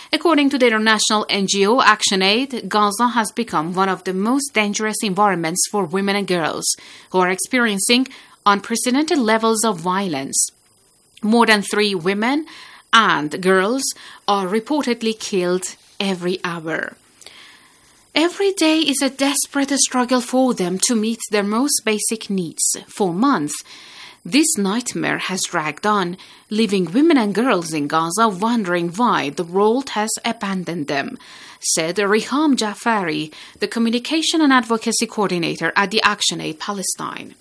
According to the international NGO ActionAid, Gaza has become one of the most dangerous environments for women and girls who are experiencing unprecedented levels of violence. More than 3 women and girls are reportedly killed every hour. Every day is a desperate struggle for them to meet their most basic needs. For months, this nightmare has dragged on, leaving women and girls in Gaza wondering why the world has abandoned them, said Riham Jafari, the Communication and Advocacy Coordinator at the ActionAid Palestine.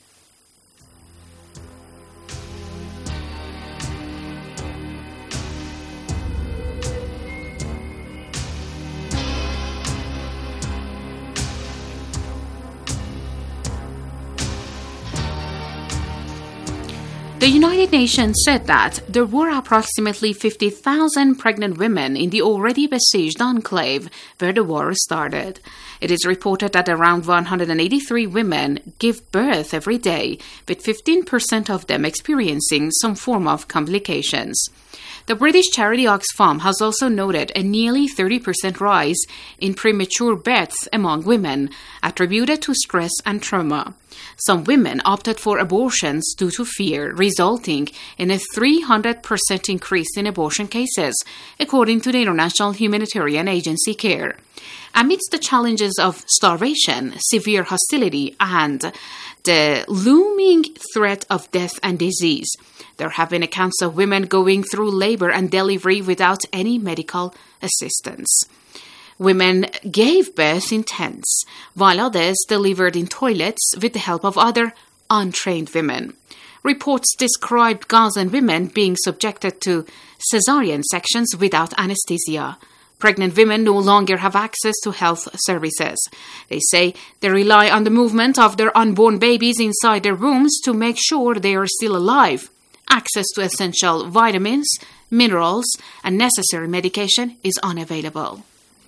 The United Nations said that there were approximately 50,000 pregnant women in the already besieged enclave where the war started. It is reported that around 183 women give birth every day, with 15% of them experiencing some form of complications. The British charity Oxfam has also noted a nearly 30% rise in premature births among women, attributed to stress and trauma. Some women opted for abortions due to fear, resulting in a 300% increase in abortion cases, according to the international humanitarian agency CARE. Amidst the challenges of starvation, severe hostility, and the looming threat of death and disease, there have been accounts of women going through labor and delivery without any medical assistance. Women gave birth in tents, while others delivered in toilets with the help of other untrained women. Reports described Gazan women being subjected to cesarean sections without anesthesia. Pregnant women no longer have access to health services. They say they rely on the movement of their unborn babies inside their wombs to make sure they are still alive. Access to essential vitamins, minerals, and necessary medication is unavailable.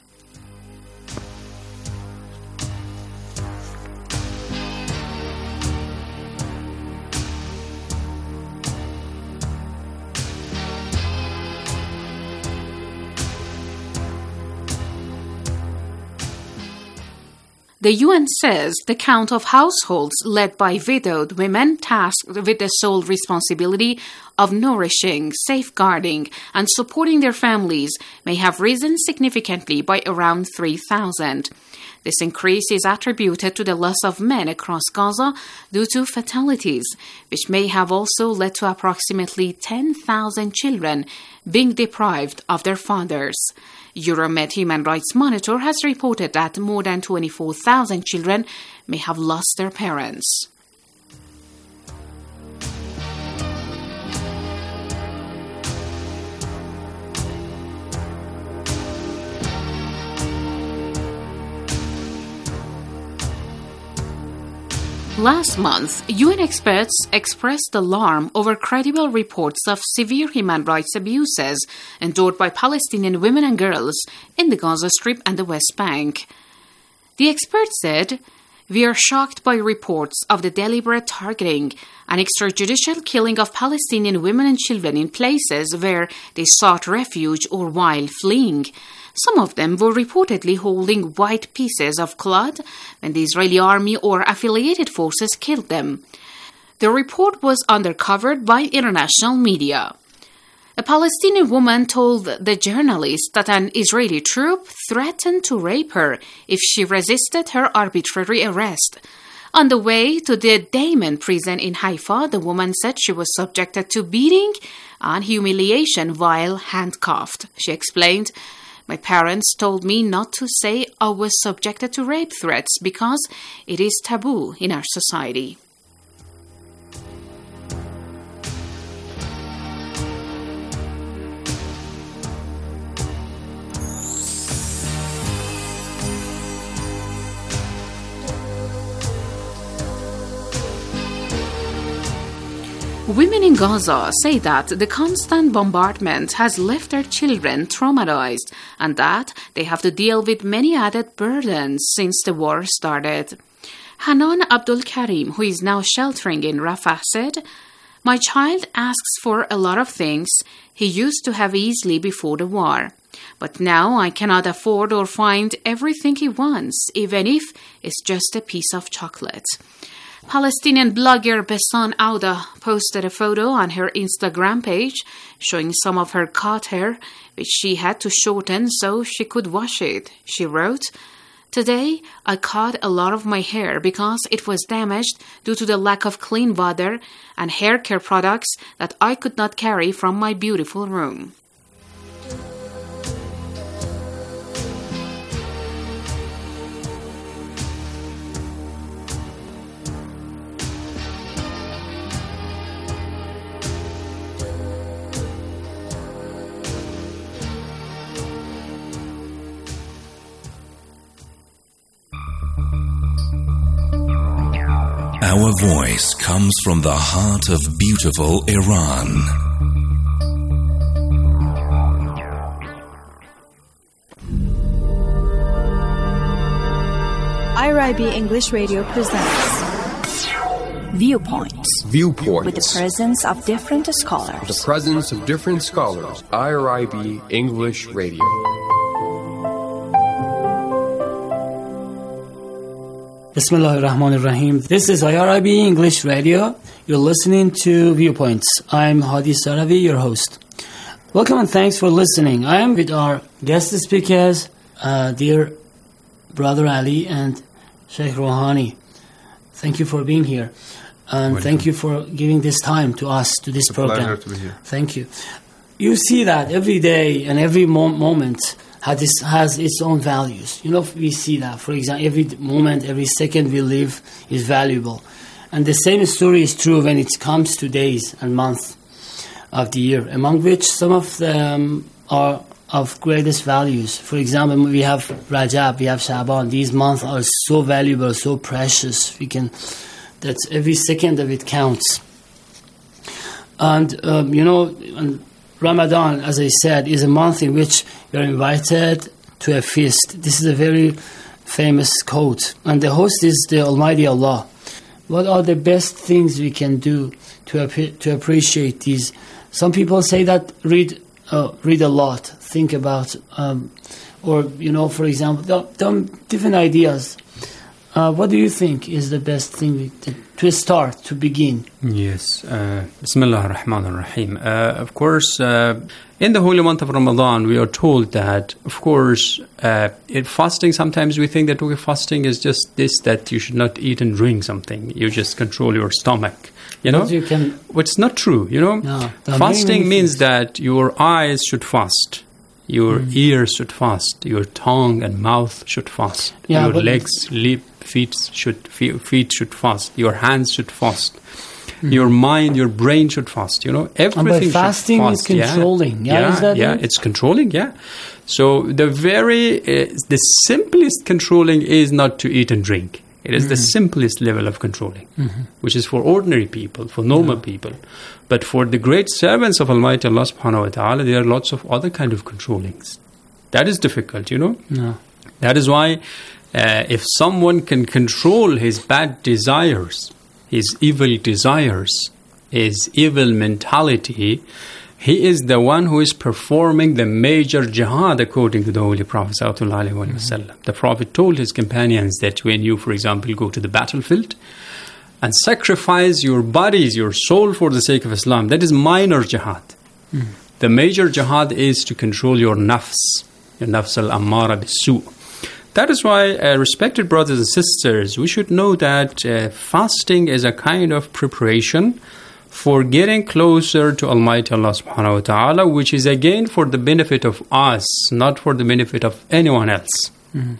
The UN says the count of households led by widowed women tasked with the sole responsibility of nourishing, safeguarding, and supporting their families may have risen significantly by around 3,000. This increase is attributed to the loss of men across Gaza due to fatalities, which may have also led to approximately 10,000 children being deprived of their fathers. Euromed Human Rights Monitor has reported that more than 24,000 children may have lost their parents. Last month, UN experts expressed alarm over credible reports of severe human rights abuses endured by Palestinian women and girls in the Gaza Strip and the West Bank. The experts said, "We are shocked by reports of the deliberate targeting and extrajudicial killing of Palestinian women and children in places where they sought refuge or while fleeing. Some of them were reportedly holding white pieces of cloth when the Israeli army or affiliated forces killed them." The report was undercovered by international media. A Palestinian woman told the journalist that an Israeli troop threatened to rape her if she resisted her arbitrary arrest. On the way to the Damon prison in Haifa, the woman said she was subjected to beating and humiliation while handcuffed. She explained, "My parents told me not to say I was subjected to rape threats because it is taboo in our society." Women in Gaza say that the constant bombardment has left their children traumatized and that they have to deal with many added burdens since the war started. Hanan Abdul Karim, who is now sheltering in Rafah, said, "My child asks for a lot of things he used to have easily before the war. But now I cannot afford or find everything he wants, even if it's just a piece of chocolate. Palestinian blogger Bessan Auda posted a photo on her Instagram page showing some of her cut hair, which she had to shorten so she could wash it. She wrote, "Today, I cut a lot of my hair because it was damaged due to the lack of clean water and hair care products that I could not carry from my beautiful room." Our voice comes from the heart of beautiful Iran. IRIB English Radio presents Viewpoints. Viewpoints. With the presence of different scholars. The presence of different scholars. IRIB English Radio. Bismillahirrahmanirrahim. This is IRIB English Radio. You're listening to Viewpoints. I'm Hadi Saravi, your host. Welcome and thanks for listening. I am with our guest speakers, dear Brother Ali and Sheikh Rouhani. Thank you for being here. And thank you for giving this time to us, to this program. Pleasure to be here. Thank you. You see that every day and every moment has its own values. You know, we see that. For example, every moment, every second we live is valuable. And the same story is true when it comes to days and months of the year, among which some of them are of greatest values. For example, we have Rajab, we have Shaban. These months are so valuable, so precious. That every second of it counts. And, and Ramadan, as I said, is a month in which you're invited to a feast. This is a very famous quote. And the host is the Almighty Allah. What are the best things we can do to appreciate these? Some people say that read a lot, think about, for example, different ideas. What do you think is the best thing to start, to begin? Yes. Bismillah ar-Rahman ar-Rahim. Of course, in the holy month of Ramadan, we are told that, of course, in fasting, sometimes we think that fasting is just this, that you should not eat and drink something. You just control your stomach. But it's not true, No, fasting means that your eyes should fast. Your ears should fast. Your tongue and mouth should fast. Your legs, feet should fast. Your hands should fast. Your mind, your brain should fast. Everything and by fasting should fast. Is controlling. It's controlling. Yeah. So the simplest controlling is not to eat and drink. It is the simplest level of controlling, which is for ordinary people, for normal people. But for the great servants of Almighty Allah subhanahu wa ta'ala, there are lots of other kind of controllings. That is difficult, No. That is why if someone can control his bad desires, his evil desires, his evil mentality, he is the one who is performing the major jihad according to the Holy Prophet sallallahu alaihi wasallam. The Prophet told his companions that when you, for example, go to the battlefield and sacrifice your bodies, your soul for the sake of Islam, that is minor jihad. The major jihad is to control your nafs al-ammara bis-su'. That is why, respected brothers and sisters, we should know that fasting is a kind of preparation for getting closer to Almighty Allah subhanahu wa ta'ala, which is again for the benefit of us, not for the benefit of anyone else.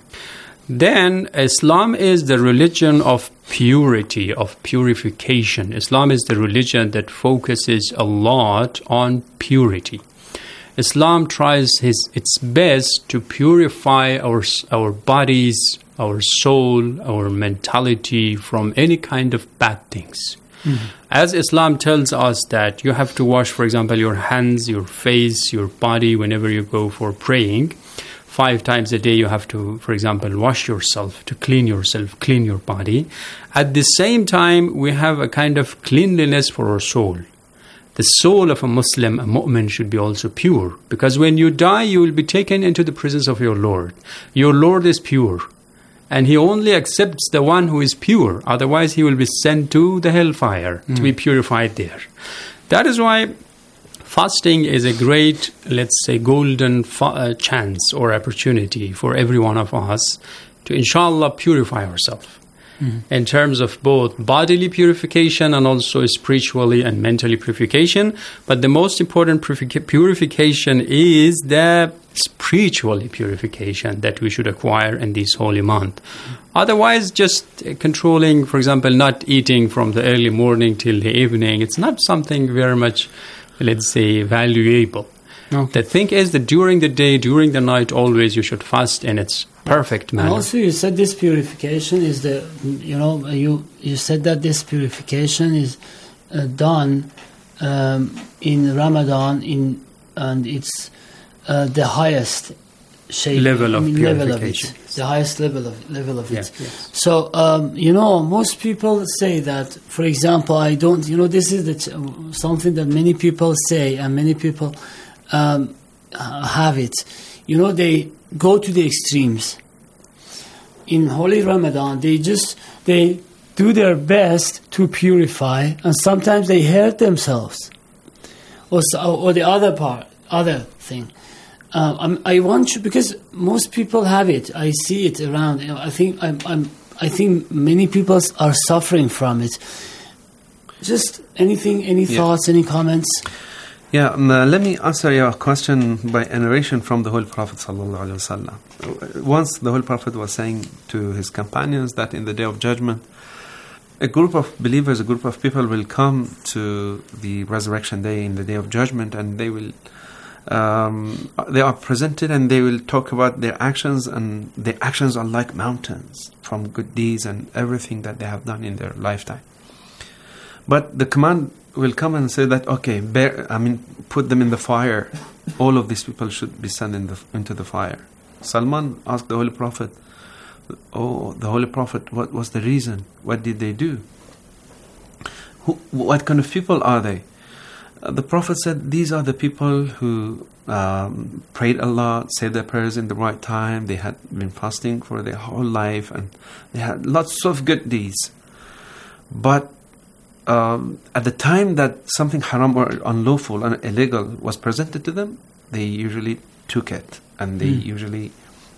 Then Islam is the religion of purity, of purification. Islam is the religion that focuses a lot on purity. Islam tries its best to purify our bodies, our soul, our mentality from any kind of bad things. As Islam tells us that you have to wash, for example, your hands, your face, your body whenever you go for praying. 5 times a day you have to, for example, wash yourself, to clean yourself, clean your body. At the same time, we have a kind of cleanliness for our soul. the soul of a Muslim, a mu'min, should be also pure. Because when you die, you will be taken into the presence of your Lord. Your Lord is pure. And He only accepts the one who is pure. Otherwise, He will be sent to the hellfire to be purified there. That is why fasting is a great, let's say, golden chance or opportunity for every one of us to, inshallah, purify ourselves. In terms of both bodily purification and also spiritually and mentally purification. But the most important purification is the spiritually purification that we should acquire in this holy month. Otherwise, just controlling, for example, not eating from the early morning till the evening, it's not something very much, let's say, valuable. The thing is that during the day, during the night, always you should fast in its perfect manner. And also, you said this purification is you said that this purification is done in Ramadan, and it's the highest level of purification. The highest level of it. Yes. So most people say that. For example, I don't. This is something that many people say, and many people have it. They go to the extremes. In Holy Ramadan, they do their best to purify, and sometimes they hurt themselves. Or the other thing. I want you, because most people have it. I see it around. I think many people are suffering from it. Just any thoughts, any comments? Yeah, let me answer your question by a narration from the Holy Prophet ﷺ. Once the Holy Prophet was saying to his companions that in the Day of Judgment, a group of believers, a group of people will come to the Resurrection Day in the Day of Judgment, and they are presented and they will talk about their actions, and their actions are like mountains from good deeds and everything that they have done in their lifetime. But the command will come and say that, okay, put them in the fire. All of these people should be sent into the fire. Salman asked the Holy Prophet, "Oh, the Holy Prophet, what was the reason? What did they do? What kind of people are they?" The Prophet said, "These are the people who prayed Allah, said their prayers in the right time. They had been fasting for their whole life, and they had lots of good deeds. But at the time that something haram or unlawful and illegal was presented to them, they usually took it, and they usually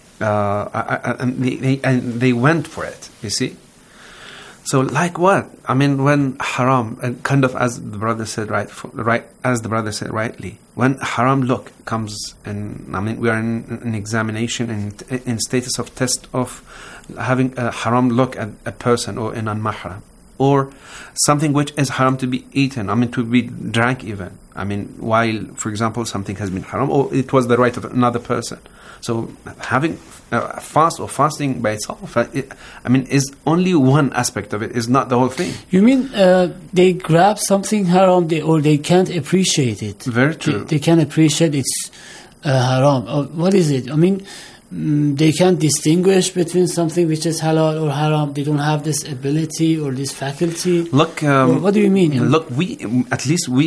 and they went for it. You see." So, like what? When haram, and kind of as the brother said rightly, when haram look comes in, we are in an examination and in status of test of having a haram look at a person or an unmahram, or something which is haram to be eaten, to be drank even. While, for example, something has been haram, or it was the right of another person. So having fast or fasting by itself, is only one aspect of it, is not the whole thing. You mean they grab something haram, or they can't appreciate it? Very true. They can't appreciate it's haram. What is it? They can't distinguish between something which is halal or haram. They don't have this ability or this faculty. Look, what do you mean? Look, we know that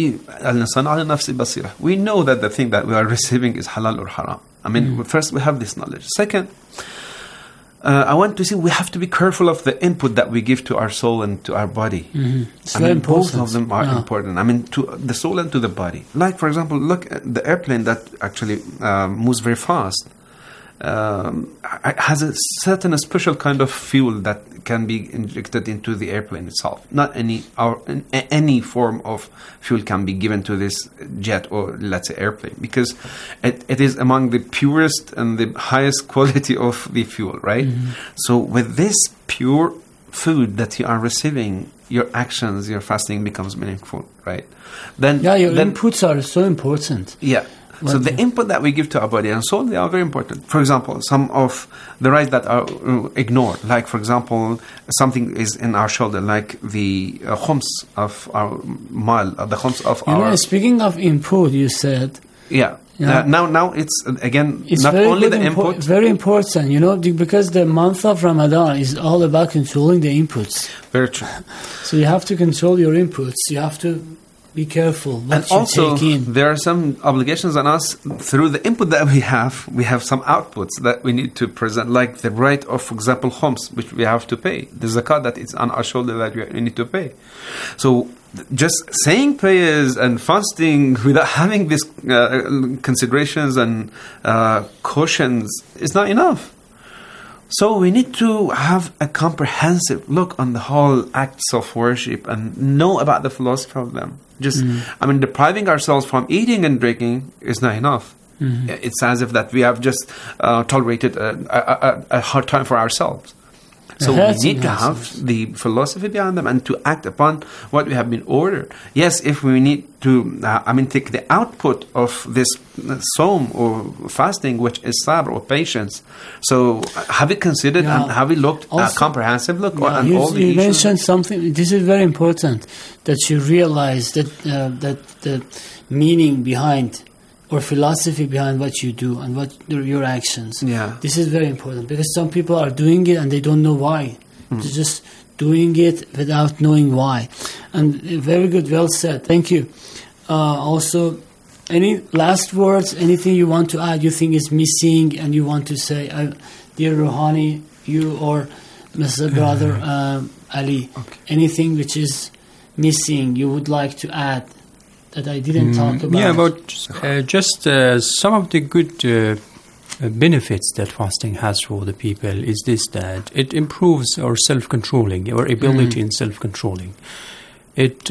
the thing that we are receiving is halal or haram. First we have this knowledge. Second, I want to say we have to be careful of the input that we give to our soul and to our body. It's very important. Both of them are important. To the soul and to the body. Like, for example, look at the airplane that actually moves very fast. Has a certain special kind of fuel that can be injected into the airplane itself. Not any form of fuel can be given to this jet or, let's say, airplane, because it is among the purest and the highest quality of the fuel, right? So with this pure food that you are receiving, your actions, your fasting becomes meaningful, right? Then your inputs are so important. Yeah. So the input that we give to our body and soul, they are very important. For example, some of the rights that are ignored, like, for example, something is in our shoulder, like the khums of our mal, the khums of our... Speaking of input, you said... Yeah. Now it's, again, it's not only the input... Very important, because the month of Ramadan is all about controlling the inputs. Very true. So you have to control your inputs. You have to be careful what And you also, take in. there are some obligations on us through the input that we have. We have some outputs that we need to present, like the right of, for example, khums, which we have to pay. The zakat that is on our shoulder that we need to pay. So, just saying prayers and fasting without having these considerations and cautions is not enough. So we need to have a comprehensive look on the whole acts of worship and know about the philosophy of them. Depriving ourselves from eating and drinking is not enough. It's as if that we have just tolerated a hard time for ourselves. So we need to have the philosophy behind them and to act upon what we have been ordered. Yes, if we need to, take the output of this Sawm or fasting, which is sabr or patience. So have we considered and have we looked a comprehensive look on all the issues? You mentioned something, this is very important, that you realize that the meaning behind or philosophy behind what you do and what your actions. Yeah. This is very important because some people are doing it and they don't know why. They're just doing it without knowing why. And very good, well said. Thank you. Also, any last words, anything you want to add, you think is missing and you want to say, dear Rouhani, you or Mr. Brother Ali, anything which is missing you would like to add that I didn't talk about? Yeah, about just some of the good benefits that fasting has for the people is this, that it improves our self-controlling, our ability in self-controlling. It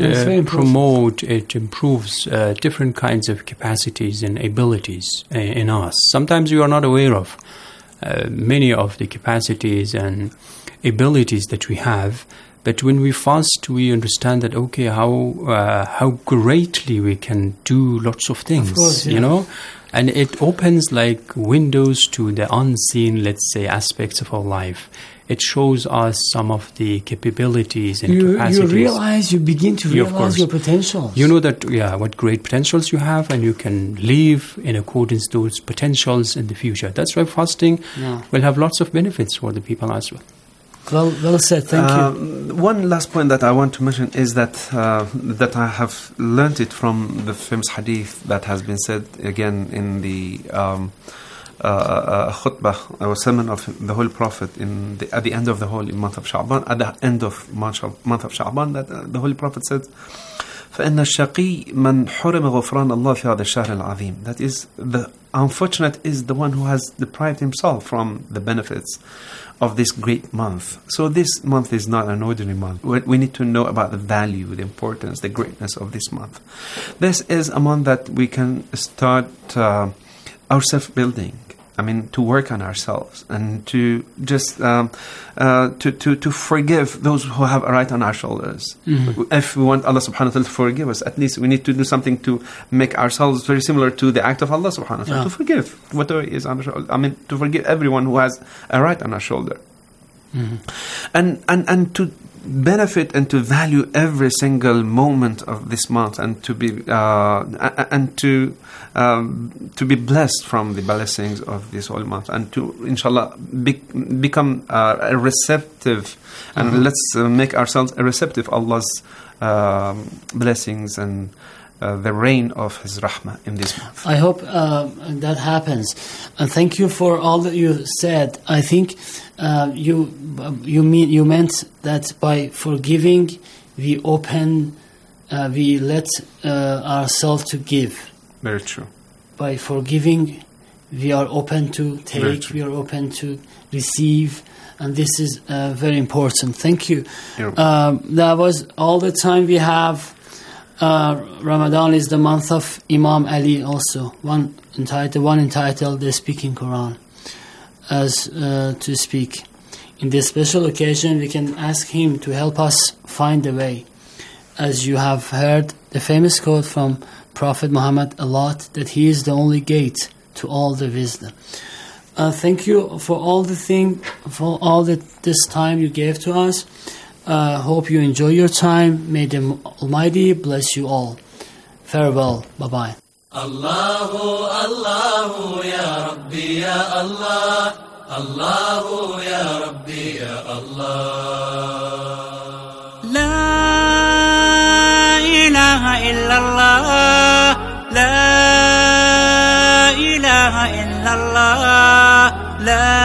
improves different kinds of capacities and abilities in us. Sometimes we are not aware of many of the capacities and abilities that we have. But when we fast, we understand that, okay, how greatly we can do lots of things, of course, yeah. You know? And it opens like windows to the unseen, let's say, aspects of our life. It shows us some of the capabilities and capacities. You begin to realize your potentials. You know that, what great potentials you have, and you can live in accordance to those potentials in the future. That's why fasting will have lots of benefits for the people as well. Well said. Thank you. One last point that I want to mention is that I have learned it from the famous hadith that has been said again in the khutbah or sermon of the Holy Prophet at the end of the holy month of Sha'ban. At the end of month of Sha'ban, that the Holy Prophet said, فإن الشقي من حرم غفران الله في هذا الشهر العظيم. That is, the unfortunate is the one who has deprived himself from the benefits of this great month. So this month is not an ordinary month. We need to know about the value, the importance, the greatness of this month. This is a month that we can start our self-building. To work on ourselves and to just to forgive those who have a right on our shoulders. If we want Allah subhanahu wa ta'ala to forgive us, at least we need to do something to make ourselves very similar to the act of Allah subhanahu wa ta'ala, to forgive whatever is on our shoulder. To forgive everyone who has a right on our shoulder. And to benefit and to value every single moment of this month, and to be blessed from the blessings of this whole month, and to inshallah become a receptive, and let's make ourselves a receptive Allah's blessings and the rain of His rahmah in this month. I hope that happens, and thank you for all that you said. I think you meant that by forgiving, we let ourselves to give. Very true. By forgiving, we are open to take, we are open to receive, and this is very important. Thank you. That was all the time we have. Ramadan is the month of Imam Ali also. One entitled The Speaking Quran, as to speak. In this special occasion, we can ask him to help us find the way. As you have heard the famous quote from Prophet Muhammad a lot, that he is the only gate to all the wisdom. Thank you for all this time you gave to us. Hope you enjoy your time. May the Almighty bless you all. Farewell. Bye-bye. Allahu, Allahu, Ya Rabbi, Ya Allah. Allahu, Ya Rabbi, Ya Allah. La ilaha إله إلا الله لا إله إلا الله لا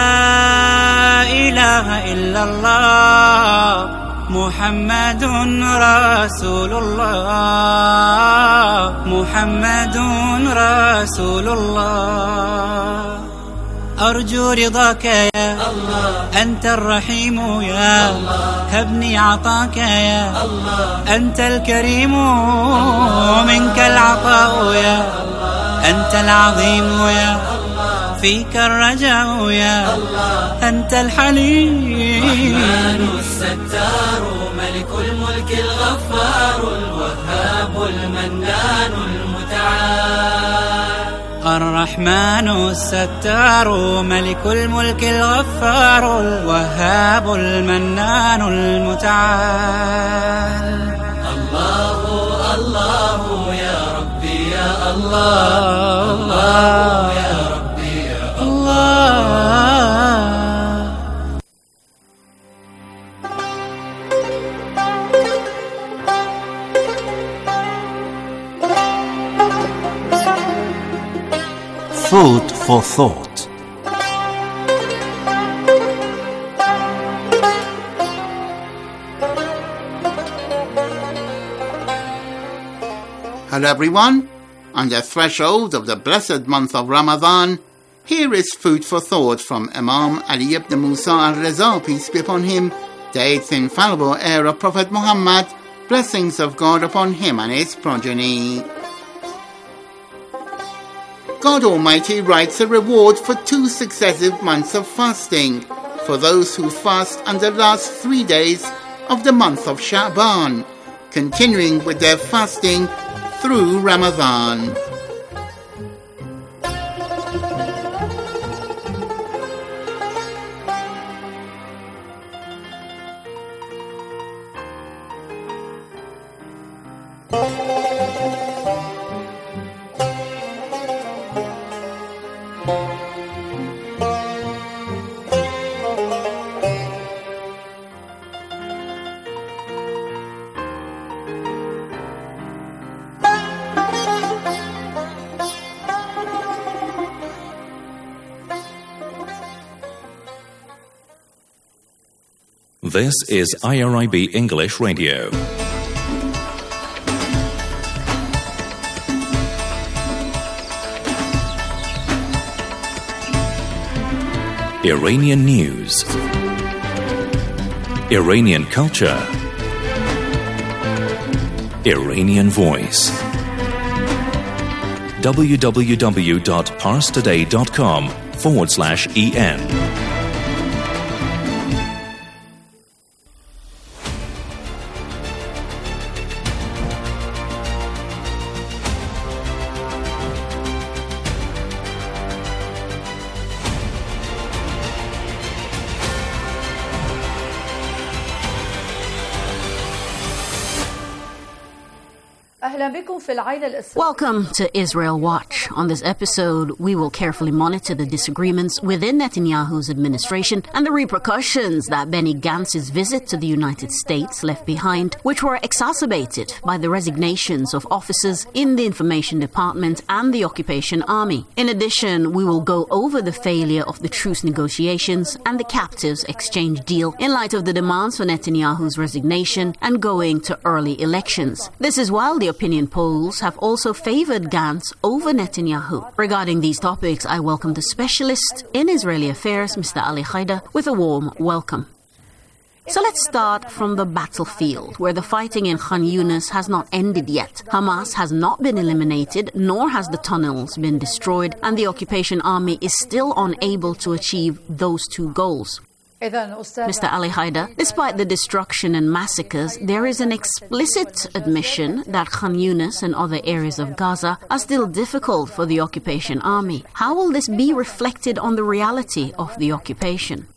إله إلا الله محمد رسول الله محمد رسول الله أرجو رضاك يا الله أنت الرحيم يا الله هبني عطاك يا الله أنت الكريم منك العطاء يا الله أنت العظيم يا الله فيك الرجاء يا الله أنت الحليم الرحمن الستار ملك الملك الغفار الوهاب المنان المتعال الرحمن الستار ملك الملك الغفار الوهاب المنان المتعال الله الله يا ربي يا الله الله يا ربي يا الله Food for thought. Hello everyone. On the threshold of the blessed month of Ramadan, here is food for thought from Imam Ali ibn Musa al-Raza, peace be upon him, the eighth infallible heir of Prophet Muhammad, blessings of God upon him and his progeny. God Almighty writes a reward for 2 successive months of fasting for those who fast on the last 3 days of the month of Sha'ban, continuing with their fasting through Ramadan. This is IRIB English Radio. Iranian news, Iranian culture, Iranian voice. www.parstoday.com/EN. Welcome to Israel Watch. On this episode, we will carefully monitor the disagreements within Netanyahu's administration and the repercussions that Benny Gantz's visit to the United States left behind, which were exacerbated by the resignations of officers in the Information Department and the Occupation Army. In addition, we will go over the failure of the truce negotiations and the captives exchange deal in light of the demands for Netanyahu's resignation and going to early elections. This is while the opinion polls have also favored Gantz over Netanyahu. Regarding these topics, I welcome the specialist in Israeli affairs, Mr. Ali Haider, with a warm welcome. So let's start from the battlefield, where the fighting in Khan Yunis has not ended yet. Hamas has not been eliminated, nor has the tunnels been destroyed, and the occupation army is still unable to achieve those 2 goals. Mr. Ali Haider, despite the destruction and massacres, there is an explicit admission that Khan Yunis and other areas of Gaza are still difficult for the occupation army. How will this be reflected on the reality of the occupation?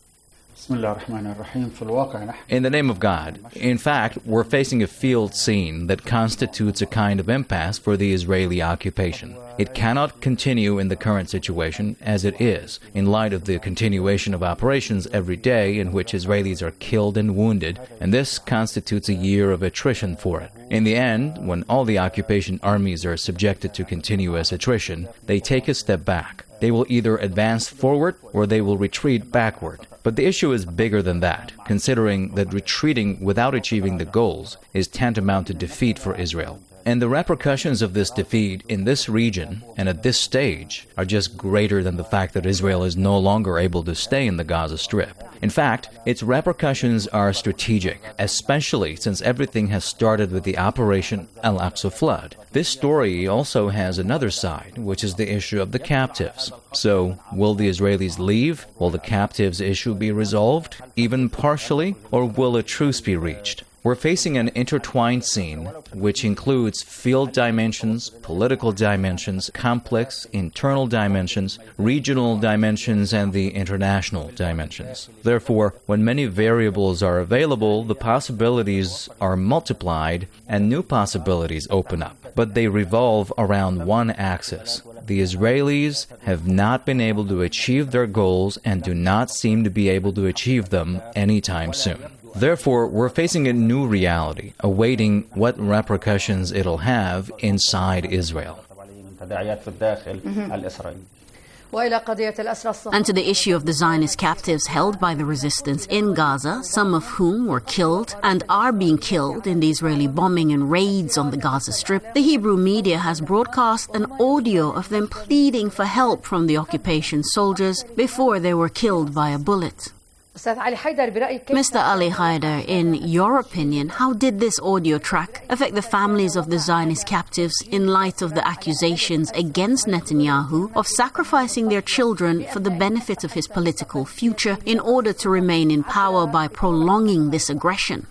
In the name of God. In fact, we're facing a field scene that constitutes a kind of impasse for the Israeli occupation. It cannot continue in the current situation as it is, in light of the continuation of operations every day in which Israelis are killed and wounded, and this constitutes a year of attrition for it. In the end, when all the occupation armies are subjected to continuous attrition, they take a step back. They will either advance forward or they will retreat backward. But the issue is bigger than that, considering that retreating without achieving the goals is tantamount to defeat for Israel. And the repercussions of this defeat in this region and at this stage are just greater than the fact that Israel is no longer able to stay in the Gaza Strip. In fact, its repercussions are strategic, especially since everything has started with the Operation Al-Aqsa Flood. This story also has another side, which is the issue of the captives. So, will the Israelis leave? Will the captives issue be resolved, even partially, or will a truce be reached? We're facing an intertwined scene which includes field dimensions, political dimensions, complex internal dimensions, regional dimensions, and the international dimensions. Therefore, when many variables are available, the possibilities are multiplied and new possibilities open up. But they revolve around one axis. The Israelis have not been able to achieve their goals and do not seem to be able to achieve them anytime soon. Therefore, we're facing a new reality, awaiting what repercussions it'll have inside Israel. And to the issue of the Zionist captives held by the resistance in Gaza, some of whom were killed and are being killed in the Israeli bombing and raids on the Gaza Strip, the Hebrew media has broadcast an audio of them pleading for help from the occupation soldiers before they were killed by a bullet. Mr. Ali Haider, in your opinion, how did this audio track affect the families of the Zionist captives in light of the accusations against Netanyahu of sacrificing their children for the benefit of his political future in order to remain in power by prolonging this aggression?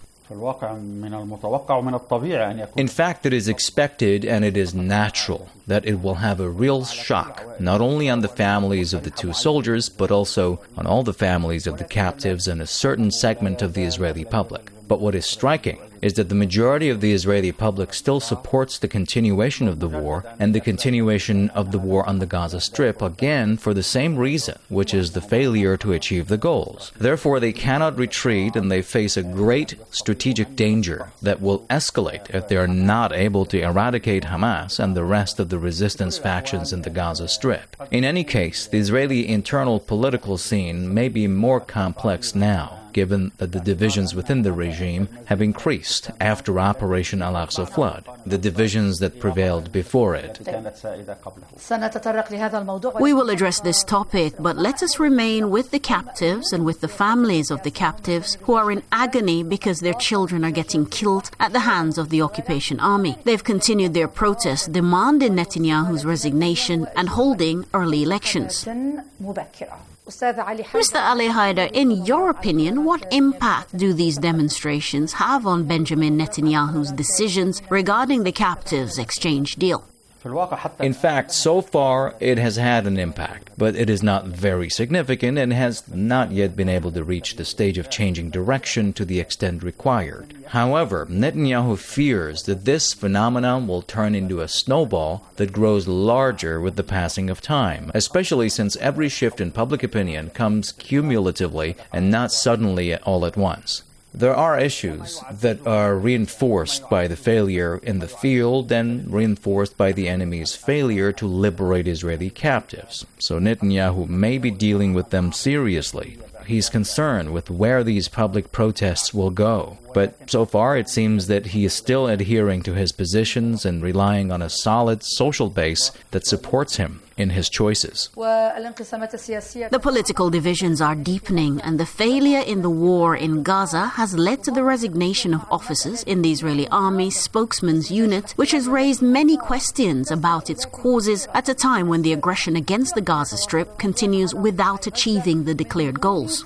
In fact, it is expected and it is natural that it will have a real shock, not only on the families of the two soldiers, but also on all the families of the captives and a certain segment of the Israeli public. But what is striking is that the majority of the Israeli public still supports the continuation of the war and the continuation of the war on the Gaza Strip, again for the same reason, which is the failure to achieve the goals. Therefore, they cannot retreat and they face a great strategic danger that will escalate if they are not able to eradicate Hamas and the rest of the resistance factions in the Gaza Strip. In any case, the Israeli internal political scene may be more complex now, given that the divisions within the regime have increased after Operation Al-Aqsa Flood, the divisions that prevailed before it. We will address this topic, but let us remain with the captives and with the families of the captives who are in agony because their children are getting killed at the hands of the occupation army. They've continued their protests demanding Netanyahu's resignation and holding early elections. Mr. Ali Haider, in your opinion, what impact do these demonstrations have on Benjamin Netanyahu's decisions regarding the captives exchange deal? In fact, so far it has had an impact, but it is not very significant and has not yet been able to reach the stage of changing direction to the extent required. However, Netanyahu fears that this phenomenon will turn into a snowball that grows larger with the passing of time, especially since every shift in public opinion comes cumulatively and not suddenly all at once. There are issues that are reinforced by the failure in the field and reinforced by the enemy's failure to liberate Israeli captives. So Netanyahu may be dealing with them seriously. He's concerned with where these public protests will go. But so far it seems that he is still adhering to his positions and relying on a solid social base that supports him in his choices. The political divisions are deepening, and the failure in the war in Gaza has led to the resignation of officers in the Israeli Army Spokesman's Unit, which has raised many questions about its causes at a time when the aggression against the Gaza Strip continues without achieving the declared goals.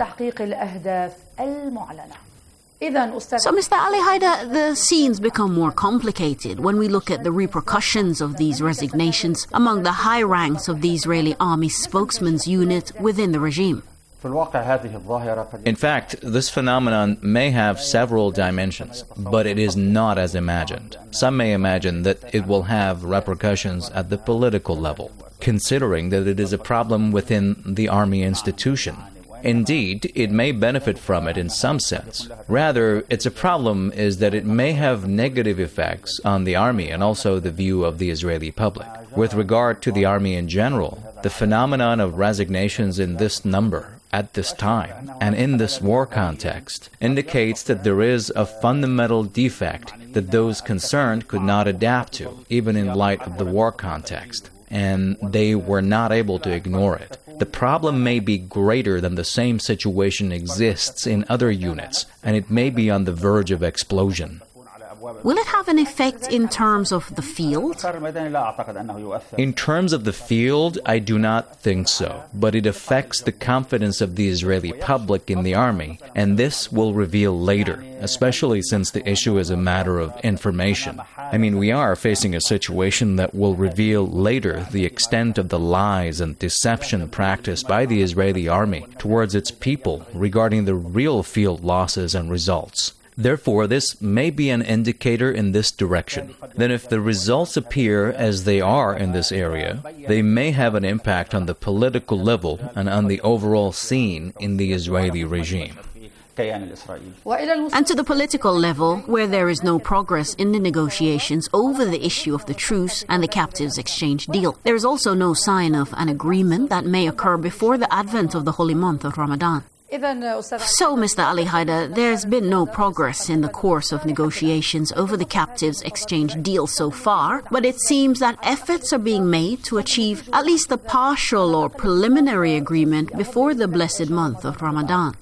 So, Mr. Ali Haider, the scenes become more complicated when we look at the repercussions of these resignations among the high ranks of the Israeli Army Spokesman's Unit within the regime. In fact, this phenomenon may have several dimensions, but it is not as imagined. Some may imagine that it will have repercussions at the political level, considering that it is a problem within the army institution. Indeed, it may benefit from it in some sense. Rather, its a problem is that it may have negative effects on the army and also the view of the Israeli public. With regard to the army in general, the phenomenon of resignations in this number at this time and in this war context indicates that there is a fundamental defect that those concerned could not adapt to, even in light of the war context, and they were not able to ignore it. The problem may be greater than the same situation exists in other units, and it may be on the verge of explosion. Will it have an effect in terms of the field? In terms of the field, I do not think so, but it affects the confidence of the Israeli public in the army, and this will reveal later, especially since the issue is a matter of information. I mean, we are facing a situation that will reveal later the extent of the lies and deception practiced by the Israeli army towards its people regarding the real field losses and results. Therefore, this may be an indicator in this direction. Then if the results appear as they are in this area, they may have an impact on the political level and on the overall scene in the Israeli regime. And to the political level, where there is no progress in the negotiations over the issue of the truce and the captives exchange deal, there is also no sign of an agreement that may occur before the advent of the holy month of Ramadan. So, Mr. Ali Haider, there's been no progress in the course of negotiations over the captives exchange deal so far, but it seems that efforts are being made to achieve at least a partial or preliminary agreement before the blessed month of Ramadan.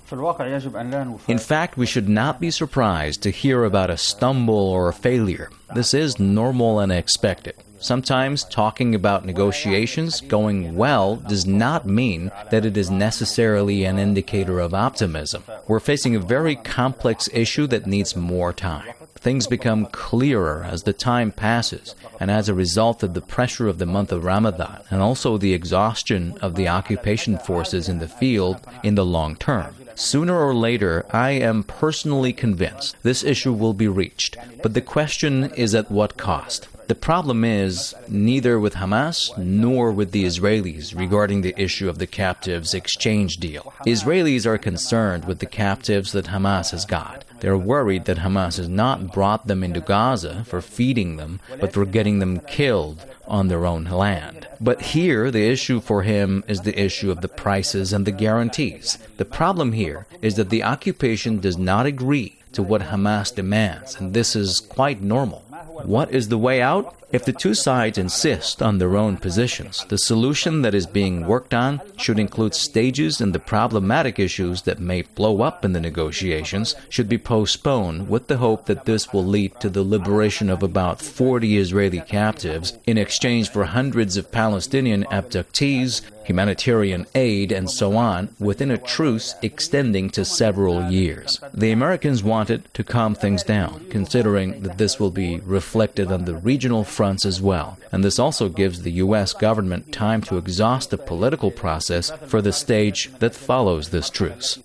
In fact, we should not be surprised to hear about a stumble or a failure. This is normal and expected. Sometimes talking about negotiations going well does not mean that it is necessarily an indicator of optimism. We're facing a very complex issue that needs more time. Things become clearer as the time passes, and as a result of the pressure of the month of Ramadan, and also the exhaustion of the occupation forces in the field in the long term. Sooner or later, I am personally convinced this issue will be reached, but the question is at what cost? The problem is neither with Hamas nor with the Israelis regarding the issue of the captives exchange deal. Israelis are concerned with the captives that Hamas has got. They're worried that Hamas has not brought them into Gaza for feeding them, but for getting them killed on their own land. But here, the issue for him is the issue of the prices and the guarantees. The problem here is that the occupation does not agree to what Hamas demands, and this is quite normal. What is the way out? If the two sides insist on their own positions, the solution that is being worked on should include stages, and the problematic issues that may blow up in the negotiations should be postponed with the hope that this will lead to the liberation of about 40 Israeli captives in exchange for hundreds of Palestinian abductees, humanitarian aid, and so on, within a truce extending to several years. The Americans wanted to calm things down, considering that this will be reflected on the regional fronts as well, and this also gives the U.S. government time to exhaust the political process for the stage that follows this truce.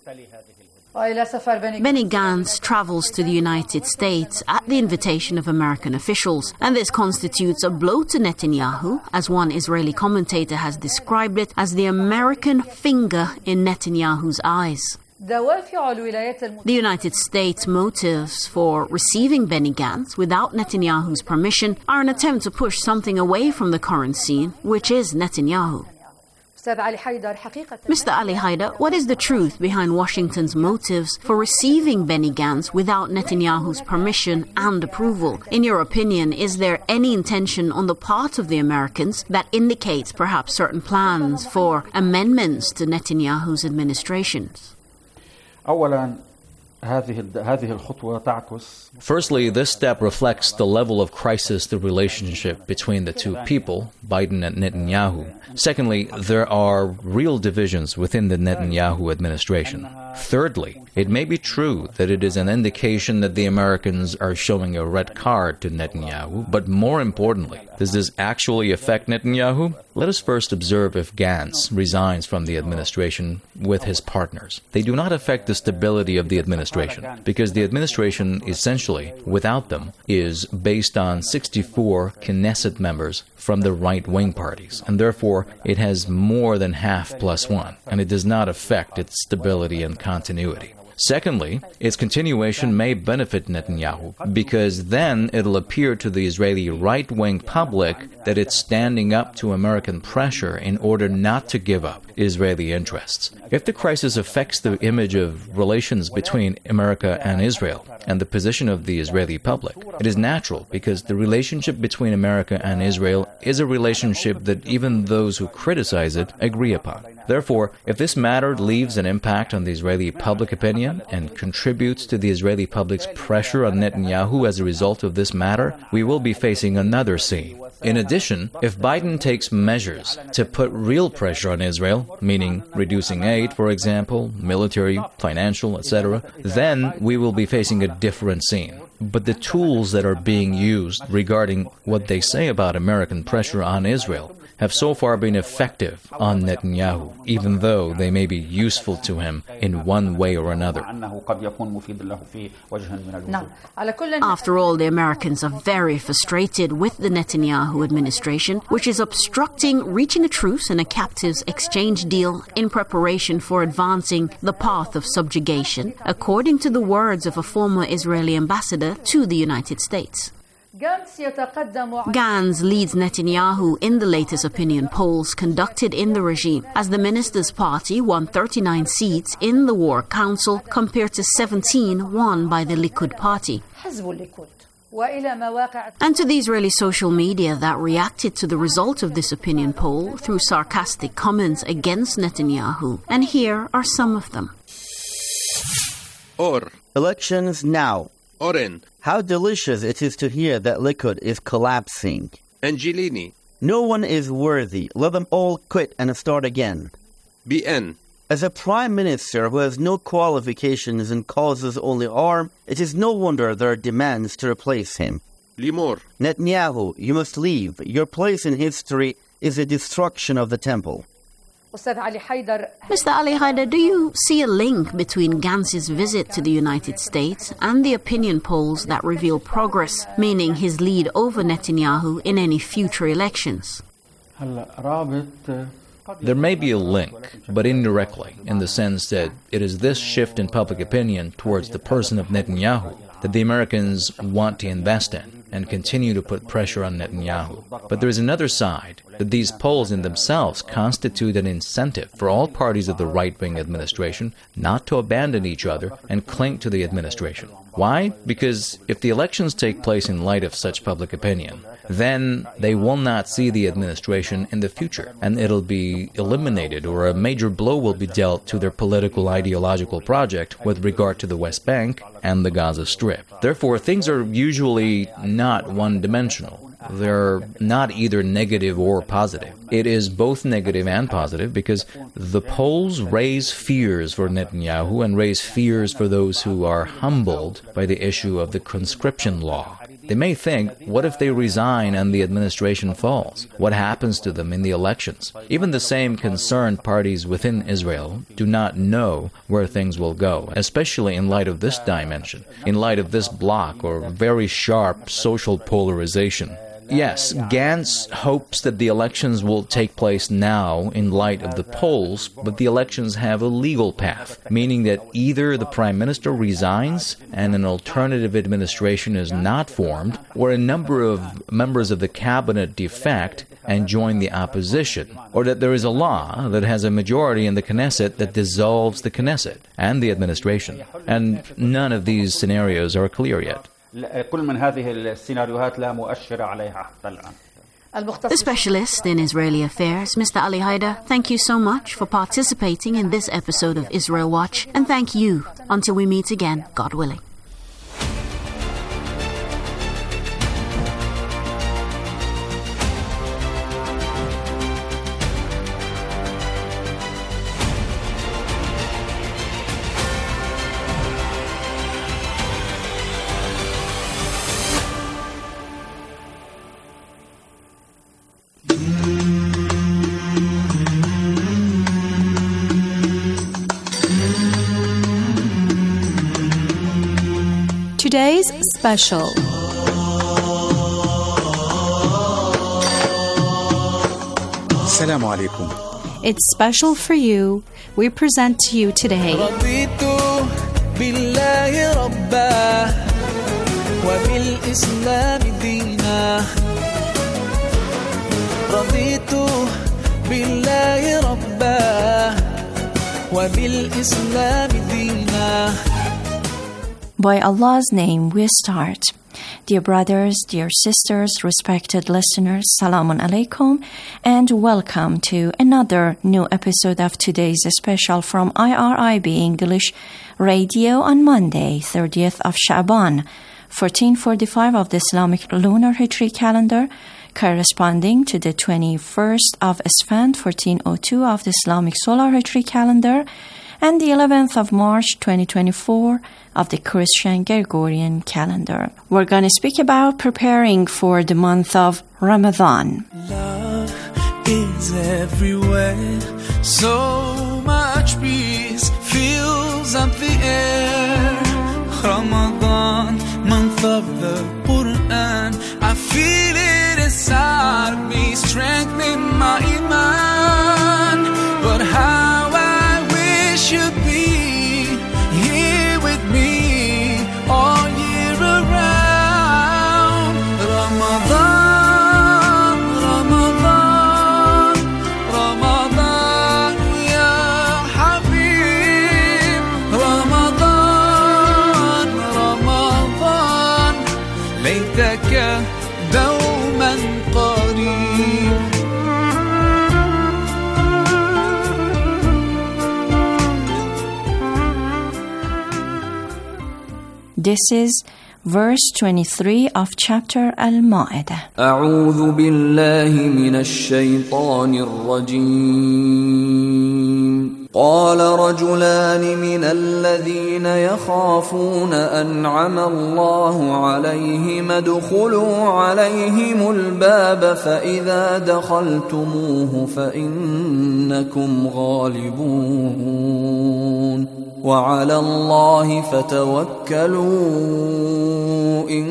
Benny Gantz travels to the United States at the invitation of American officials, and this constitutes a blow to Netanyahu, as one Israeli commentator has described it as the American finger in Netanyahu's eyes. The United States' motives for receiving Benny Gantz without Netanyahu's permission are an attempt to push something away from the current scene, which is Netanyahu. Mr. Ali Haider, what is the truth behind Washington's motives for receiving Benny Gantz without Netanyahu's permission and approval? In your opinion, is there any intention on the part of the Americans that indicates perhaps certain plans for amendments to Netanyahu's administrations? Firstly, this step reflects the level of crisis the relationship between the two people, Biden and Netanyahu. Secondly, there are real divisions within the Netanyahu administration. Thirdly, it may be true that it is an indication that the Americans are showing a red card to Netanyahu, but more importantly, does this actually affect Netanyahu? Let us first observe if Gantz resigns from the administration with his partners. They do not affect the stability of the administration, because the administration, essentially, without them, is based on 64 Knesset members from the right-wing parties, and therefore it has more than half plus one, and it does not affect its stability and continuity. Secondly, its continuation may benefit Netanyahu, because then it'll appear to the Israeli right-wing public that it's standing up to American pressure in order not to give up Israeli interests. If the crisis affects the image of relations between America and Israel and the position of the Israeli public, it is natural, because the relationship between America and Israel is a relationship that even those who criticize it agree upon. Therefore, if this matter leaves an impact on the Israeli public opinion and contributes to the Israeli public's pressure on Netanyahu as a result of this matter, we will be facing another scene. In addition, if Biden takes measures to put real pressure on Israel, meaning reducing aid, for example, military, financial, etc., then we will be facing a different scene. But the tools that are being used regarding what they say about American pressure on Israel have so far been effective on Netanyahu, even though they may be useful to him in one way or another. After all, the Americans are very frustrated with the Netanyahu administration, which is obstructing reaching a truce and a captives exchange deal in preparation for advancing the path of subjugation, according to the words of a former Israeli ambassador to the United States. Gantz leads Netanyahu in the latest opinion polls conducted in the regime, as the minister's party won 39 seats in the War Council compared to 17 won by the Likud party. And to the Israeli social media that reacted to the result of this opinion poll through sarcastic comments against Netanyahu. And here are some of them. Or elections now. Oren. How delicious it is to hear that Likud is collapsing. Angelini. No one is worthy. Let them all quit and start again. BN. As a prime minister who has no qualifications and causes only harm, it is no wonder there are demands to replace him. Limor. Netanyahu, you must leave. Your place in history is the destruction of the temple. Mr. Ali Haider, do you see a link between Gantz's visit to the United States and the opinion polls that reveal progress, meaning his lead over Netanyahu in any future elections? There may be a link, but indirectly, in the sense that it is this shift in public opinion towards the person of Netanyahu that the Americans want to invest in and continue to put pressure on Netanyahu. But there is another side, that these polls in themselves constitute an incentive for all parties of the right-wing administration not to abandon each other and cling to the administration. Why? Because if the elections take place in light of such public opinion, then they will not see the administration in the future, and it'll be eliminated, or a major blow will be dealt to their political ideological project with regard to the West Bank and the Gaza Strip. Therefore, things are usually not one-dimensional. They're not either negative or positive. It is both negative and positive because the polls raise fears for Netanyahu and raise fears for those who are humbled by the issue of the conscription law. They may think, what if they resign and the administration falls? What happens to them in the elections? Even the same concerned parties within Israel do not know where things will go, especially in light of this dimension, in light of this block or very sharp social polarization. Yes, Gantz hopes that the elections will take place now in light of the polls, but the elections have a legal path, meaning that either the Prime Minister resigns and an alternative administration is not formed, or a number of members of the cabinet defect and join the opposition, or that there is a law that has a majority in the Knesset that dissolves the Knesset and the administration. And none of these scenarios are clear yet. The specialist in Israeli affairs, Mr. Ali Haider, thank you so much for participating in this episode of Israel Watch, and thank you until we meet again, God willing. today's special. Assalamu alaikum. It's special for you. We present to you today. By Allah's name we start. Dear brothers, dear sisters, respected listeners, Salamun Alaikum, and welcome to another new episode of today's special from IRIB English Radio on Monday, 30th of Sha'ban, 1445 of the Islamic Lunar Hijri calendar, corresponding to the 21st of Esfand, 1402 of the Islamic Solar Hijri calendar, and the 11th of March 2024 of the Christian Gregorian calendar. We're going to speak about preparing for the month of Ramadan. Love is everywhere, so much peace fills up the air. Ramadan, month of the Quran, I feel it inside me, strengthening my iman. But how I wish you'd be here with me all year around. Ramadan, Ramadan, Ramadan, ya Habib. Ramadan, Ramadan, ليتك دوما قريب. This is verse 23 of chapter Al-Ma'idah. أعوذ بالله من الشيطان الرجيم. قال رجلان من الذين يخافون أنعم الله عليهم ادخلوا عليهم الباب فإذا دخلتموه فإنكم غالبون وعلى الله فتوكلوا إن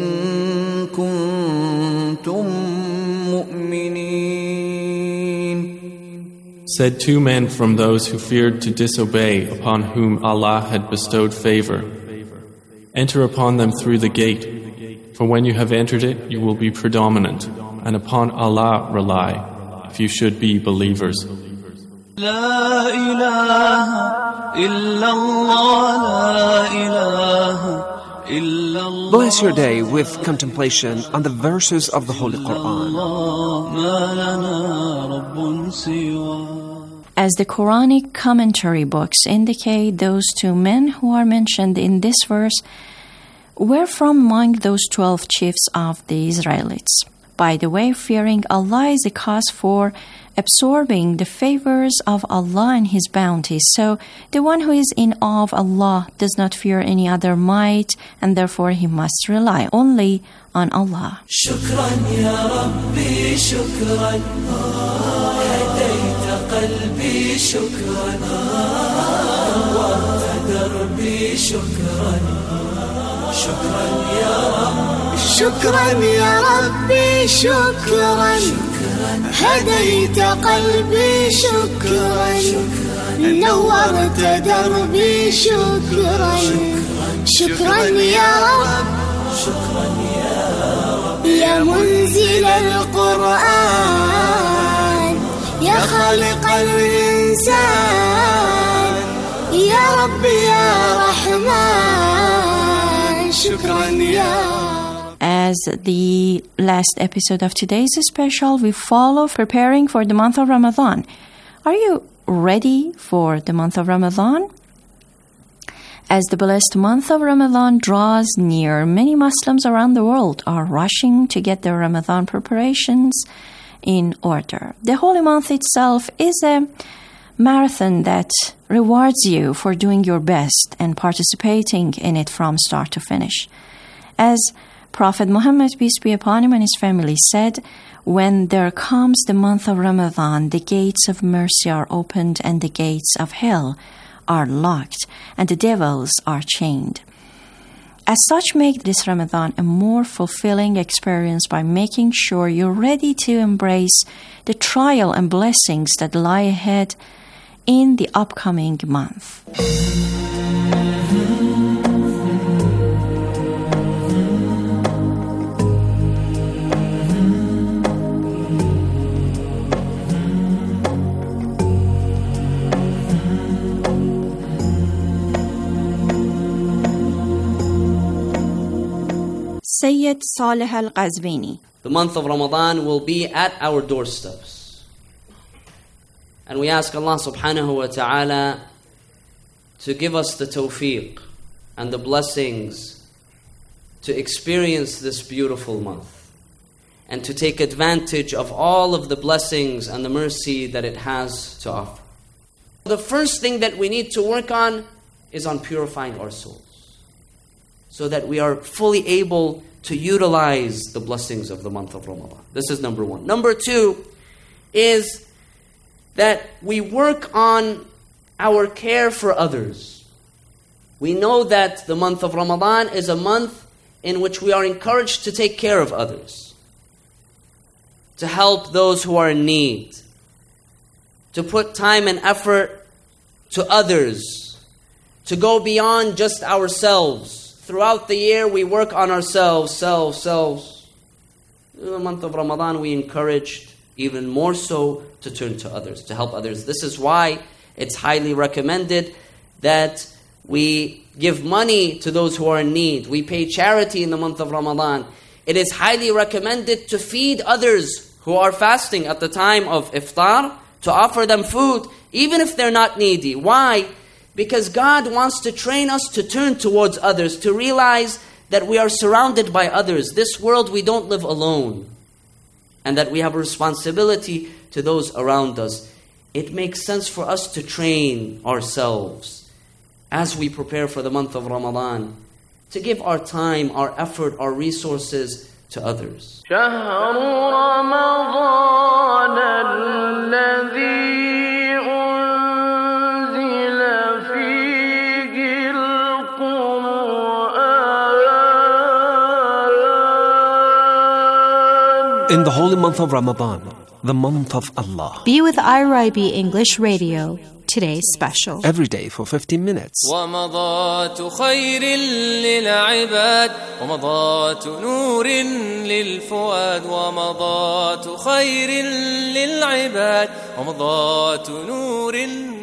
كنتم مؤمنين. Said two men from those who feared to disobey, upon whom Allah had bestowed favor, enter upon them through the gate, for when you have entered it you will be predominant, and upon Allah rely, if you should be believers. لا إله إلا الله لا إله إلا الله. Bless your day with contemplation on the verses of the Holy Quran. ما لنا رب سوى. As the Quranic commentary books indicate, those two men who are mentioned in this verse were from among those 12 chiefs of the Israelites. By the way, fearing Allah is a cause for absorbing the favors of Allah and His bounty. So the one who is in awe of Allah does not fear any other might, and therefore he must rely only on Allah. شكرا يا ربي شكرا هديت قلبي شكرا نورت دربي شكرا شكرا يا رب شكرا يا ربي شكرا هديت قلبي شكرا نورت دربي شكرا شكرا يا رب شكرا يا رب يا منزل القرآن يا خالق الإنسان يا رب يا رحمن شكرا يا رب. As the last episode of today's special, we follow preparing for the month of Ramadan. Are you ready for the month of Ramadan? As the blessed month of Ramadan draws near, many Muslims around the world are rushing to get their Ramadan preparations in order. The holy month itself is a marathon that rewards you for doing your best and participating in it from start to finish. As Prophet Muhammad, peace be upon him, and his family said, when there comes the month of Ramadan, the gates of mercy are opened and the gates of hell are locked, and the devils are chained. As such, make this Ramadan a more fulfilling experience by making sure you're ready to embrace the trial and blessings that lie ahead in the upcoming month. Sayyid Saleh Al-Qazvini. The month of Ramadan will be at our doorsteps. And we ask Allah subhanahu wa ta'ala to give us the tawfiq and the blessings to experience this beautiful month and to take advantage of all of the blessings and the mercy that it has to offer. The first thing that we need to work on is on purifying our souls so that we are fully able to utilize the blessings of the month of Ramadan. This is number one. Number two is that we work on our care for others. We know that the month of Ramadan is a month in which we are encouraged to take care of others, to help those who are in need, to put time and effort to others, to go beyond just ourselves. Throughout the year, we work on ourselves, selves. In the month of Ramadan, we encouraged even more so to turn to others, to help others. This is why it's highly recommended that we give money to those who are in need. We pay charity in the month of Ramadan. It is highly recommended to feed others who are fasting at the time of iftar, to offer them food, even if they're not needy. Why? Because God wants to train us to turn towards others, to realize that we are surrounded by others. This world, we don't live alone. And that we have a responsibility to those around us. It makes sense for us to train ourselves as we prepare for the month of Ramadan, to give our time, our effort, our resources to others. In the holy month of Ramadan, the month of Allah. Be with IRIB English Radio, today's special. Every day for 15 minutes. ومضات خير للعباد ومضات نور للفؤاد ومضات خير للعباد ومضات نور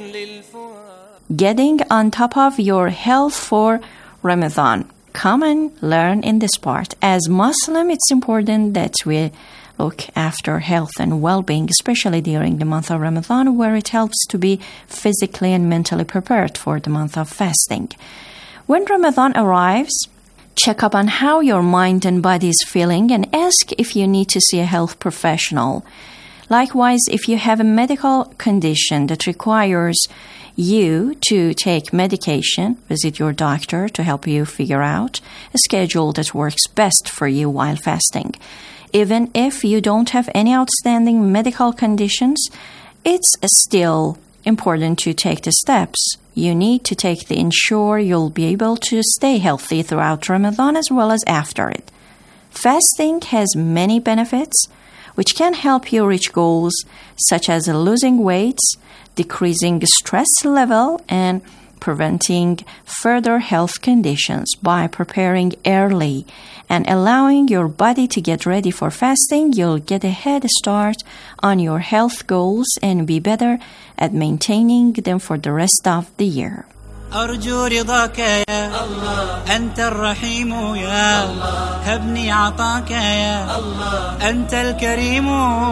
للفؤاد. Getting on top of your health for Ramadan. Come and learn in this part. As Muslim, it's important that we look after health and well-being, especially during the month of Ramadan, where it helps to be physically and mentally prepared for the month of fasting. When Ramadan arrives, check up on how your mind and body is feeling and ask if you need to see a health professional. Likewise, if you have a medical condition that requires you to take medication, visit your doctor to help you figure out a schedule that works best for you while fasting. Even if you don't have any outstanding medical conditions, it's still important to take the steps you need to take to ensure you'll be able to stay healthy throughout Ramadan as well as after it. Fasting has many benefits which can help you reach goals such as losing weight, decreasing stress level, and preventing further health conditions. By preparing early and allowing your body to get ready for fasting, you'll get a head start on your health goals and be better at maintaining them for the rest of the year. أرجو رضاك يا الله أنت الرحيم يا الله هبني عطاك يا الله أنت الكريم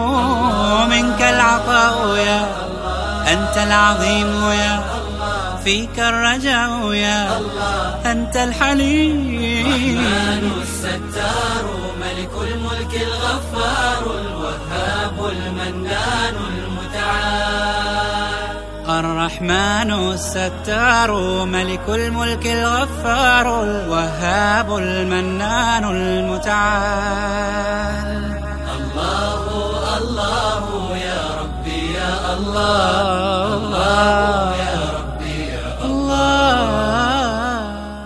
منك العطاء يا الله أنت العظيم يا الله فيك الرجاء يا الله أنت الحليم الرحمن الستار ملك الملك الغفار الوهاب المنان المتعال الرحمن الستار ملك الملك الغفار الوهاب المنان المتعال الله الله يا ربي يا الله الله يا ربي يا الله.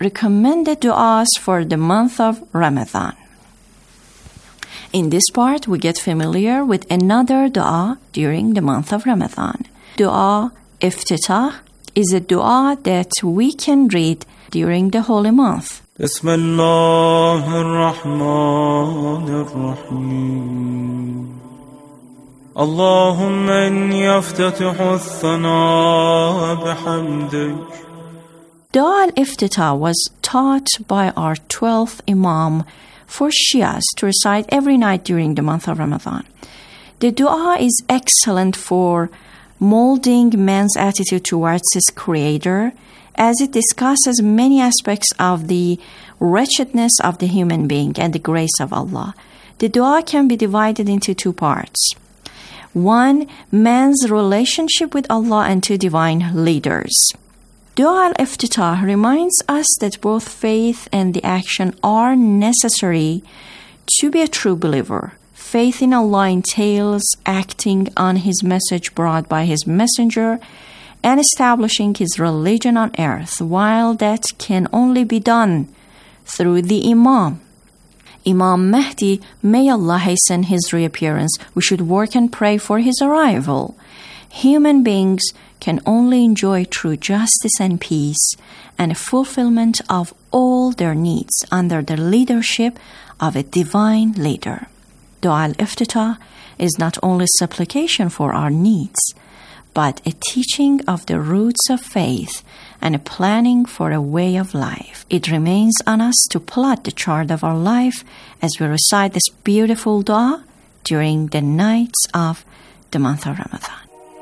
recommended du'as for the month of Ramadan. In this part, we get familiar with another dua during the month of Ramadan. Dua Iftitah is a dua that we can read during the holy month. بسم الله الرحمن الرحيم اللهم إني أفتتح الثناء بحمدك. Dua al-Iftitah was taught by our 12th Imam for Shias to recite every night during the month of Ramadan. The dua is excellent for molding man's attitude towards his Creator, as it discusses many aspects of the wretchedness of the human being and the grace of Allah. The dua can be divided into two parts. One, man's relationship with Allah, and two, divine leaders. Dua al-Iftitah reminds us that both faith and the action are necessary to be a true believer. Faith in Allah entails acting on His message brought by His messenger and establishing His religion on earth, while that can only be done through the Imam. Imam Mahdi, may Allah hasten his reappearance, we should work and pray for his arrival. Human beings can only enjoy true justice and peace and fulfillment of all their needs under the leadership of a divine leader. Dua al-Iftitah is not only supplication for our needs, but a teaching of the roots of faith and a planning for a way of life. It remains on us to plot the chart of our life as we recite this beautiful dua during the nights of the month of Ramadan.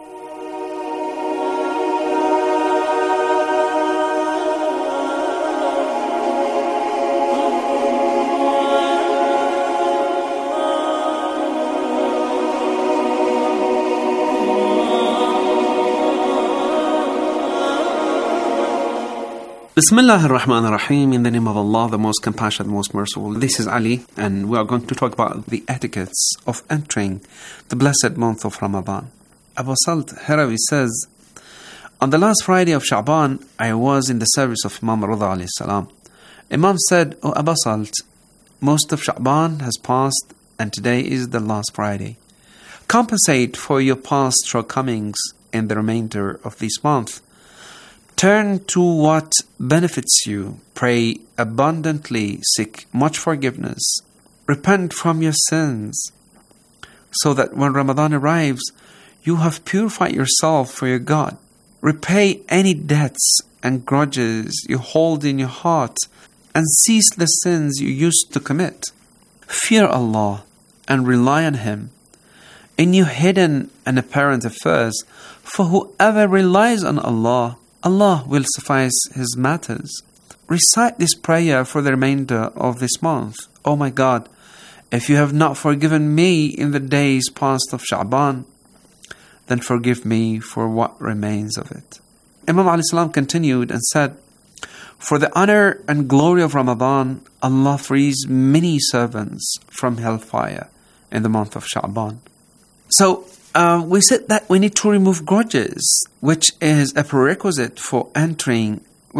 Bismillah ar-Rahman ar-Rahim, in the name of Allah, the most compassionate, the most merciful. This is Ali, and we are going to talk about the etiquettes of entering the blessed month of Ramadan. Abu Salt Harawi says, on the last Friday of Sha'ban, I was in the service of Imam Rida alayhi salam. Imam said, "O Abu Salt, most of Sha'ban has passed, and today is the last Friday. Compensate for your past shortcomings in the remainder of this month. Turn to what benefits you. Pray abundantly, seek much forgiveness. Repent from your sins, so that when Ramadan arrives, you have purified yourself for your God. Repay any debts and grudges you hold in your heart, and cease the sins you used to commit. Fear Allah and rely on Him in your hidden and apparent affairs, for whoever relies on Allah, Allah will suffice his matters. Recite this prayer for the remainder of this month. Oh my God, if you have not forgiven me in the days past of Sha'ban, then forgive me for what remains of it." Imam alayhi salam continued and said, "For the honor and glory of Ramadan, Allah frees many servants from hellfire in the month of Sha'ban." So, we said that we need to remove grudges, which is a prerequisite to entering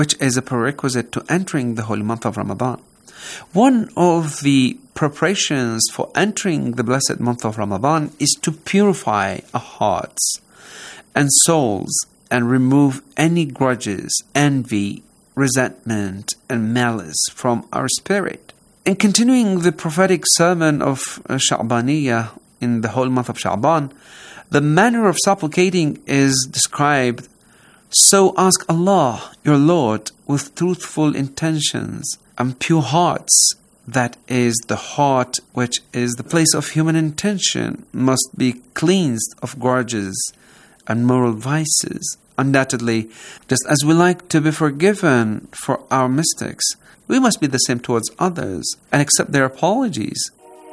the holy month of Ramadan. One of the preparations for entering the blessed month of Ramadan is to purify our hearts and souls and remove any grudges, envy, resentment, and malice from our spirit. In continuing the prophetic sermon of Sha'baniyah in the whole month of Sha'ban, the manner of supplicating is described. So ask Allah, your Lord, with truthful intentions and pure hearts. That is, the heart, which is the place of human intention, must be cleansed of grudges and moral vices. Undoubtedly, just as we like to be forgiven for our mistakes, we must be the same towards others and accept their apologies.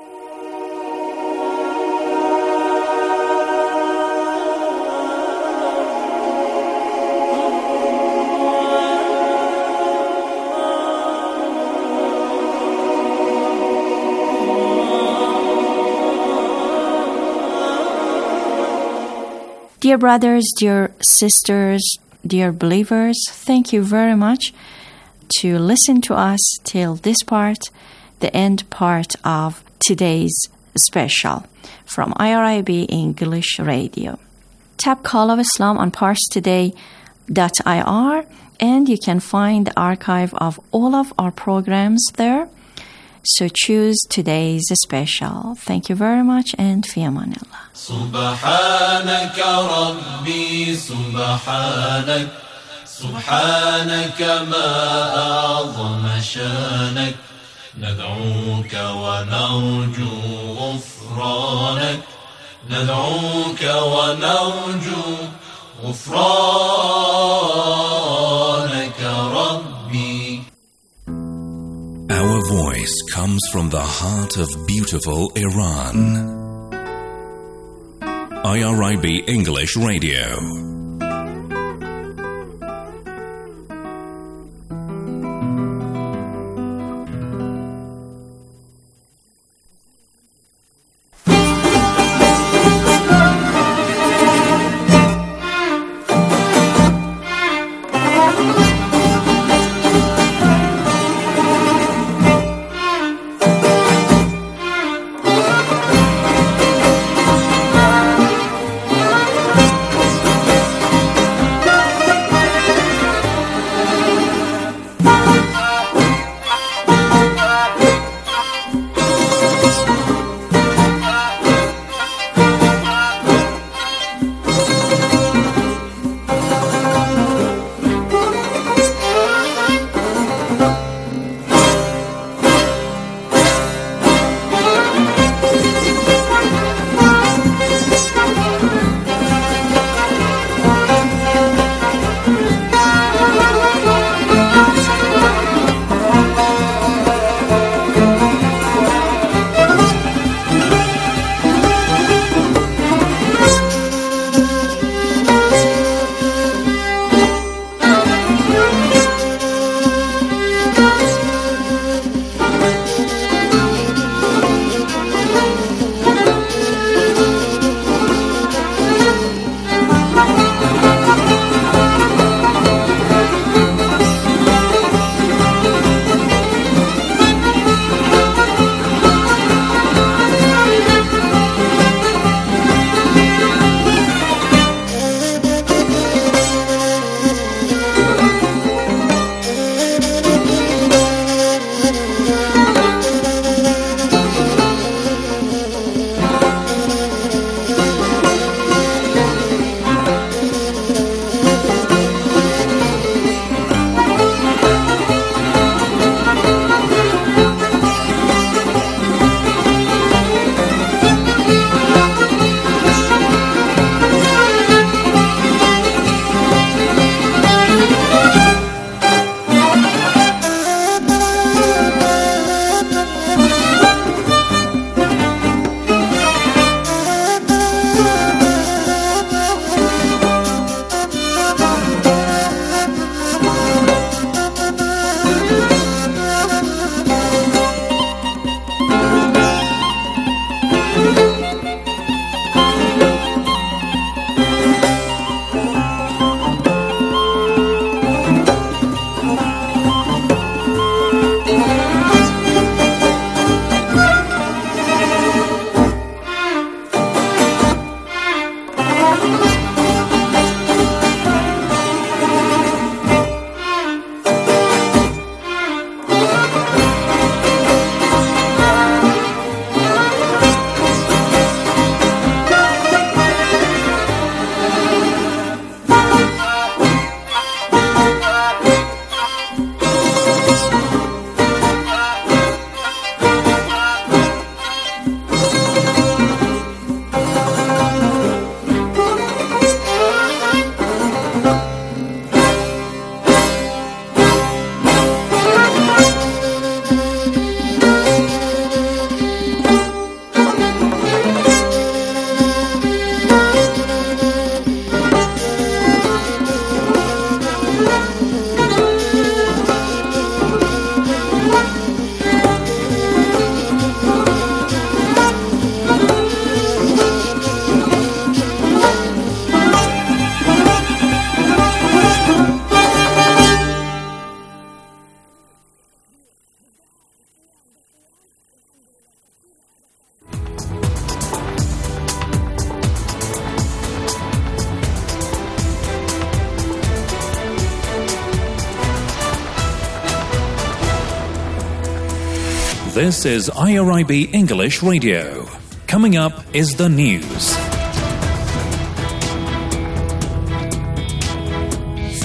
Dear brothers, dear sisters, dear believers, thank you very much. to listen to us till this part, the end part of today's special from IRIB English Radio. Tap Call of Islam on parstoday.ir and you can find the archive of all of our programs there. So choose today's special. Thank you very much and fi amanillah. سبحانك ربي سبحانك سبحانك ما أعظم شانك ندعوك ونرجو غفرانك ندعوك ونرجو غفرانك ربي. Our voice comes from the heart of beautiful Iran. IRIB English Radio. This is IRIB English Radio. Coming up is the news.